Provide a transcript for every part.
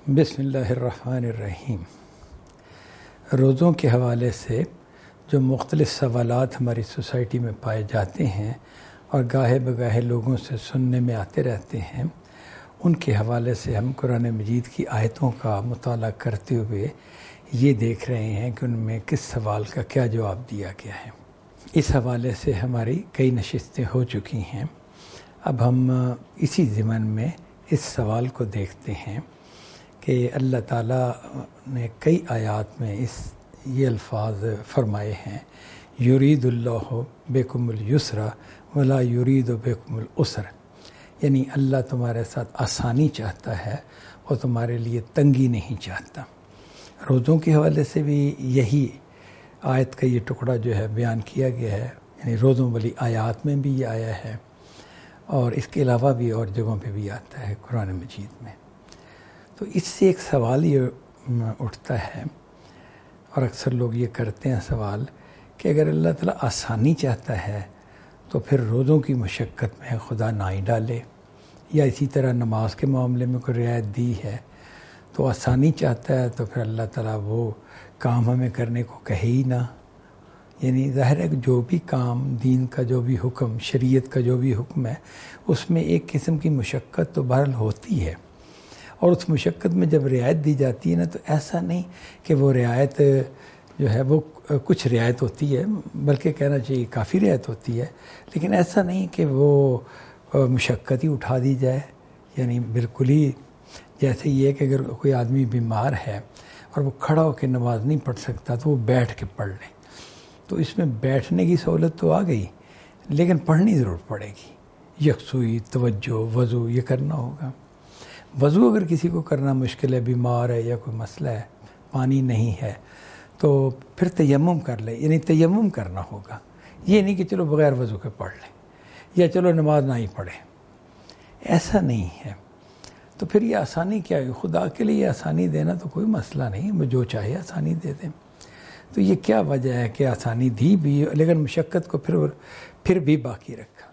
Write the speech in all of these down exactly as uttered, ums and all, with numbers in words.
بسم اللہ الرحمن الرحیم۔ روزوں کے حوالے سے جو مختلف سوالات ہماری سوسائٹی میں پائے جاتے ہیں اور گاہے بگاہے لوگوں سے سننے میں آتے رہتے ہیں، ان کے حوالے سے ہم قرآن مجید کی آیتوں کا مطالعہ کرتے ہوئے یہ دیکھ رہے ہیں کہ ان میں کس سوال کا کیا جواب دیا گیا ہے۔ اس حوالے سے ہماری کئی نشستیں ہو چکی ہیں۔ اب ہم اسی ضمن میں اس سوال کو دیکھتے ہیں کہ اللہ تعالیٰ نے کئی آیات میں اس یہ الفاظ فرمائے ہیں، یرید اللہ بکم الیسر ولا یرید بکم العسر، یعنی اللہ تمہارے ساتھ آسانی چاہتا ہے اور تمہارے لیے تنگی نہیں چاہتا۔ روزوں کے حوالے سے بھی یہی آیت کا یہ ٹکڑا جو ہے بیان کیا گیا ہے، یعنی روزوں والی آیات میں بھی یہ آیا ہے اور اس کے علاوہ بھی اور جگہوں پہ بھی آتا ہے قرآن مجید میں۔ تو اس سے ایک سوال یہ اٹھتا ہے اور اکثر لوگ یہ کرتے ہیں سوال کہ اگر اللہ تعالیٰ آسانی چاہتا ہے تو پھر روزوں کی مشقت میں خدا نہ ہی ڈالے، یا اسی طرح نماز کے معاملے میں کوئی رعایت دی ہے تو آسانی چاہتا ہے تو پھر اللہ تعالیٰ وہ کام ہمیں کرنے کو کہے ہی نہ۔ یعنی ظاہر ہے کہ جو بھی کام دین کا جو بھی حکم، شریعت کا جو بھی حکم ہے، اس میں ایک قسم کی مشقت تو بہرحال ہوتی ہے، اور اس مشقت میں جب رعایت دی جاتی ہے نا تو ایسا نہیں کہ وہ رعایت جو ہے وہ کچھ رعایت ہوتی ہے، بلکہ کہنا چاہیے کافی رعایت ہوتی ہے، لیکن ایسا نہیں کہ وہ مشقت ہی اٹھا دی جائے۔ یعنی بالکل ہی جیسے یہ ہے کہ اگر کوئی آدمی بیمار ہے اور وہ کھڑا ہو کے نماز نہیں پڑھ سکتا تو وہ بیٹھ کے پڑھ لے، تو اس میں بیٹھنے کی سہولت تو آ گئی لیکن پڑھنی ضرور پڑے گی، یکسوئی، توجہ، وضو یہ کرنا ہوگا۔ وضو اگر کسی کو کرنا مشکل ہے، بیمار ہے یا کوئی مسئلہ ہے، پانی نہیں ہے، تو پھر تیمم کر لے، یعنی تیمم کرنا ہوگا۔ یہ نہیں کہ چلو بغیر وضو کے پڑھ لیں یا چلو نماز نہ ہی پڑھیں، ایسا نہیں ہے۔ تو پھر یہ آسانی کیا ہے؟ خدا کے لیے آسانی دینا تو کوئی مسئلہ نہیں، وہ جو چاہے آسانی دے دیں۔ تو یہ کیا وجہ ہے کہ آسانی دی بھی لیکن مشقت کو پھر پھر بھی باقی رکھا؟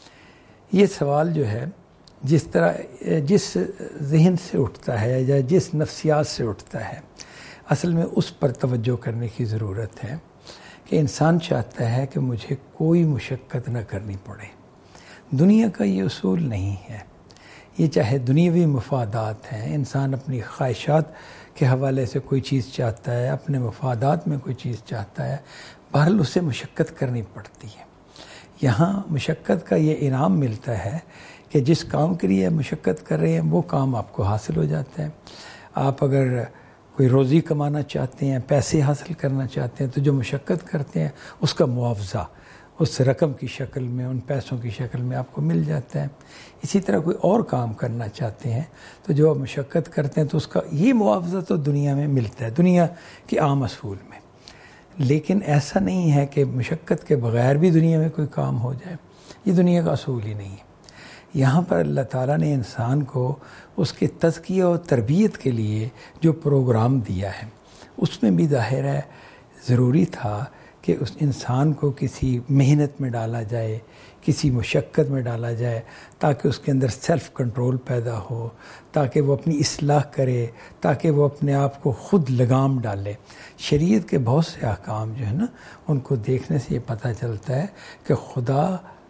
یہ سوال جو ہے جس طرح جس ذہن سے اٹھتا ہے یا جس نفسیات سے اٹھتا ہے، اصل میں اس پر توجہ کرنے کی ضرورت ہے کہ انسان چاہتا ہے کہ مجھے کوئی مشقت نہ کرنی پڑے۔ دنیا کا یہ اصول نہیں ہے، یہ چاہے دنیاوی مفادات ہیں، انسان اپنی خواہشات کے حوالے سے کوئی چیز چاہتا ہے، اپنے مفادات میں کوئی چیز چاہتا ہے، بہرحال اسے مشقت کرنی پڑتی ہے۔ یہاں مشقت کا یہ انعام ملتا ہے کہ جس کام کے لیے مشقت کر رہے ہیں وہ کام آپ کو حاصل ہو جاتا ہے۔ آپ اگر کوئی روزی کمانا چاہتے ہیں، پیسے حاصل کرنا چاہتے ہیں، تو جو مشقت کرتے ہیں اس کا معاوضہ اس رقم کی شکل میں، ان پیسوں کی شکل میں آپ کو مل جاتا ہے۔ اسی طرح کوئی اور کام کرنا چاہتے ہیں تو جو آپ مشقت کرتے ہیں تو اس کا یہ معاوضہ تو دنیا میں ملتا ہے، دنیا کے عام اصول میں۔ لیکن ایسا نہیں ہے کہ مشقت کے بغیر بھی دنیا میں کوئی کام ہو جائے، یہ دنیا کا اصول ہی نہیں ہے۔ یہاں پر اللہ تعالیٰ نے انسان کو اس کے تزکیہ اور تربیت کے لیے جو پروگرام دیا ہے، اس میں بھی ظاہر ہے ضروری تھا کہ اس انسان کو کسی محنت میں ڈالا جائے، کسی مشقت میں ڈالا جائے، تاکہ اس کے اندر سیلف کنٹرول پیدا ہو، تاکہ وہ اپنی اصلاح کرے، تاکہ وہ اپنے آپ کو خود لگام ڈالے۔ شریعت کے بہت سے احکام جو ہے نا، ان کو دیکھنے سے یہ پتہ چلتا ہے کہ خدا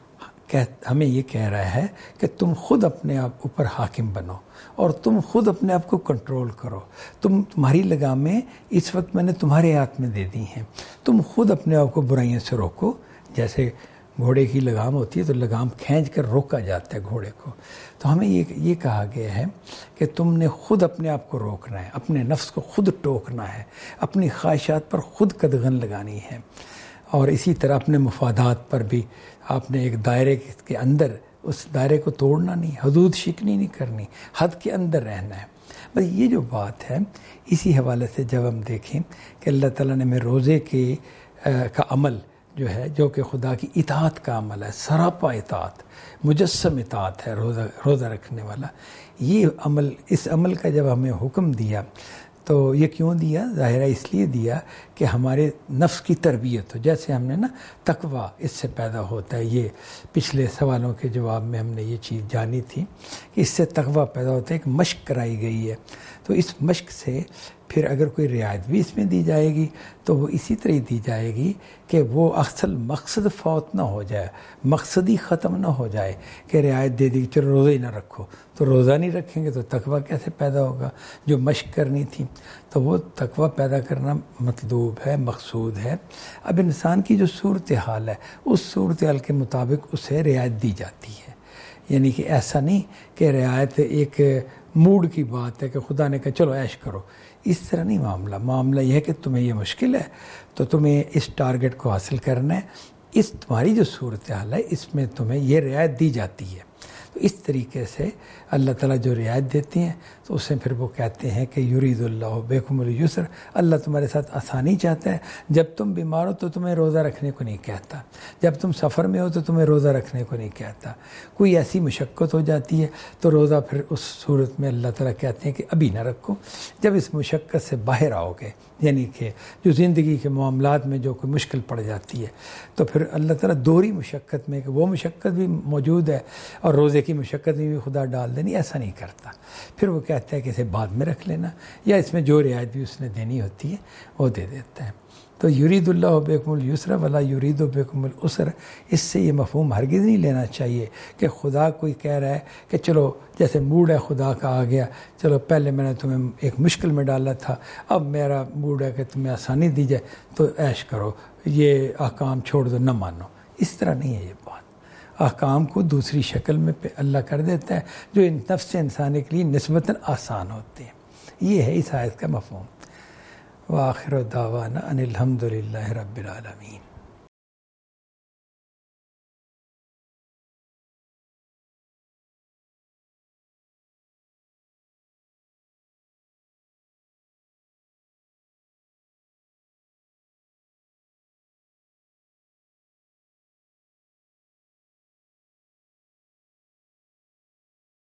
ہمیں یہ کہہ رہا ہے کہ تم خود اپنے آپ اوپر حاکم بنو اور تم خود اپنے آپ کو کنٹرول کرو۔ تم تمہاری لگامیں اس وقت میں نے تمہارے ہاتھ میں دے دی ہیں، تم خود اپنے آپ کو برائیوں سے روکو۔ جیسے گھوڑے کی لگام ہوتی ہے تو لگام کھینچ کر روکا جاتا ہے گھوڑے کو، تو ہمیں یہ یہ کہا گیا ہے کہ تم نے خود اپنے آپ کو روکنا ہے، اپنے نفس کو خود ٹوکنا ہے، اپنی خواہشات پر خود قدغن لگانی ہے، اور اسی طرح اپنے مفادات پر بھی آپ نے ایک دائرے کے اندر اس دائرے کو توڑنا نہیں، حدود شکنی نہیں کرنی، حد کے اندر رہنا ہے۔ بس یہ جو بات ہے، اسی حوالے سے جب ہم دیکھیں کہ اللہ تعالیٰ نے ہمیں روزے کے کا عمل جو ہے، جو کہ خدا کی اطاعت کا عمل ہے، سراپا اطاعت، مجسم اطاعت ہے روزہ روزہ رکھنے والا، یہ عمل اس عمل کا جب ہمیں حکم دیا تو یہ کیوں دیا؟ ظاہرہ اس لیے دیا کہ ہمارے نفس کی تربیت ہو۔ جیسے ہم نے نا تقویٰ اس سے پیدا ہوتا ہے، یہ پچھلے سوالوں کے جواب میں ہم نے یہ چیز جانی تھی کہ اس سے تقویٰ پیدا ہوتا ہے، ایک مشق کرائی گئی ہے۔ تو اس مشق سے پھر اگر کوئی رعایت بھی اس میں دی جائے گی تو وہ اسی طرح دی جائے گی کہ وہ اصل مقصد فوت نہ ہو جائے، مقصد ہی ختم نہ ہو جائے کہ رعایت دے دی چلو روزہ ہی نہ رکھو، تو روزہ نہیں رکھیں گے تو تقویٰ کیسے پیدا ہوگا جو مشق کرنی تھی؟ تو وہ تقویٰ پیدا کرنا مطلوب ہے، مقصود ہے۔ اب انسان کی جو صورتحال ہے اس صورتحال کے مطابق اسے رعایت دی جاتی ہے، یعنی کہ ایسا نہیں کہ رعایت ایک موڈ کی بات ہے کہ خدا نے کہا چلو عیش کرو، اس طرح نہیں معاملہ معاملہ یہ ہے کہ تمہیں یہ مشکل ہے تو تمہیں اس ٹارگٹ کو حاصل کرنا ہے، اس تمہاری جو صورتحال ہے اس میں تمہیں یہ رعایت دی جاتی ہے۔ تو اس طریقے سے اللہ تعالیٰ جو رعایت دیتی ہیں تو اسے پھر وہ کہتے ہیں کہ یرید اللہ بکم الیسر، اللہ تمہارے ساتھ آسانی چاہتا ہے۔ جب تم بیمار ہو تو تمہیں روزہ رکھنے کو نہیں کہتا، جب تم سفر میں ہو تو تمہیں روزہ رکھنے کو نہیں کہتا، کوئی ایسی مشقت ہو جاتی ہے تو روزہ پھر اس صورت میں اللہ تعالیٰ کہتے ہیں کہ ابھی نہ رکھو۔ جب اس مشقت سے باہر آؤ گے، یعنی کہ جو زندگی کے معاملات میں جو کوئی مشکل پڑ جاتی ہے تو پھر اللہ تعالیٰ دوہری مشقت میں کہ وہ مشقت بھی موجود ہے اور روزے کی مشقت میں بھی خدا ڈال دینی، ایسا نہیں کرتا۔ پھر وہ کہتا ہے کہ اسے بعد میں رکھ لینا، یا اس میں جو رعایت بھی اس نے دینی ہوتی ہے وہ دے دیتا ہے۔ تو یرید اللہ بکم الیسر ولا یرید بکم العسر، اس سے یہ مفہوم ہرگز نہیں لینا چاہیے کہ خدا کوئی کہہ رہا ہے کہ چلو جیسے موڈ ہے خدا کا آ گیا، چلو پہلے میں نے تمہیں ایک مشکل میں ڈالا تھا، اب میرا موڈ ہے کہ تمہیں آسانی دی جائے تو عیش کرو، یہ احکام چھوڑ دو، نہ مانو۔ اس طرح نہیں ہے یہ بات، احکام کو دوسری شکل میں اللہ کر دیتا ہے جو نفس انسانی کے لیے نسبتاً آسان ہوتے ہیں۔ یہ ہے اس آیت کا مفہوم۔ وآخر دعوانا ان الحمد للہ رب العالمین۔